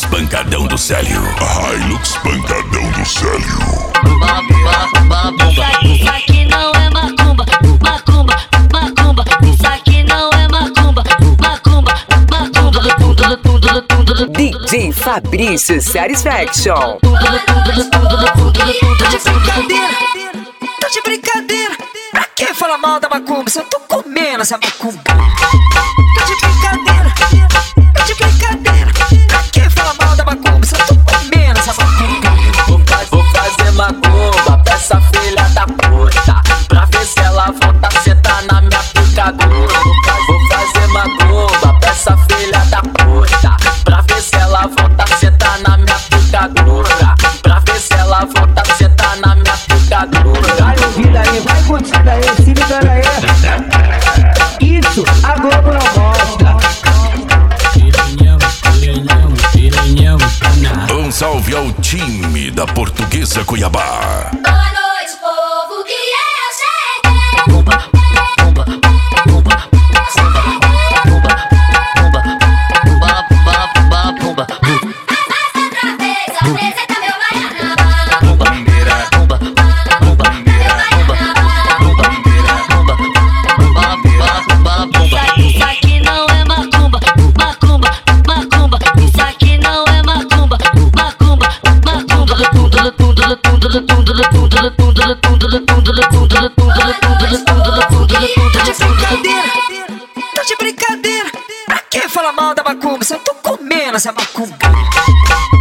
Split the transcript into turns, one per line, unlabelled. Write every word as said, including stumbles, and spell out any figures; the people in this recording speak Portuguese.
Pancadão do Célio. Hilux Pancadão do Célio.
Isso aqui não é macumba, macumba, macumba. Isso aqui não é macumba, macumba, macumba.
D J Fabrício Satisfaction.
Tá de brincadeira, tá de brincadeira. Pra que falar mal da macumba se eu tô comendo essa macumba? Tá de brincadeira, tá de brincadeira. Pra que falar mal da macumba se eu tô comendo essa macumba?
Vou, vou fazer macumba pra essa filha da puta, pra ver se ela volta a sentar na minha picadura. Vou fazer macumba pra essa filha da puta, pra ver se ela volta a sentar na minha picadura. Pra ver se ela volta a sentar na minha picadura.
Vai ouvindo aí, vai curtindo aí, se ligando aí. Isso, a Globo não mostra.
Um salve ao time da Portuguesa Cuiabá.
Boa noite, povo, que eu cheguei.
Bomba, bomba, bomba, bomba, bomba, bomba, bomba, bomba, bomba.
Outra vez, apresenta meu baianaba.
Bomba, bomba, bomba, bomba, bomba, bomba, bomba.
Isso aqui não é macumba, macumba, macumba. Isso aqui não é macumba, macumba, macumba.
Tá de brincadeira, tá de brincadeira. Pra que falar mal da macumba se eu tô comendo essa macumba?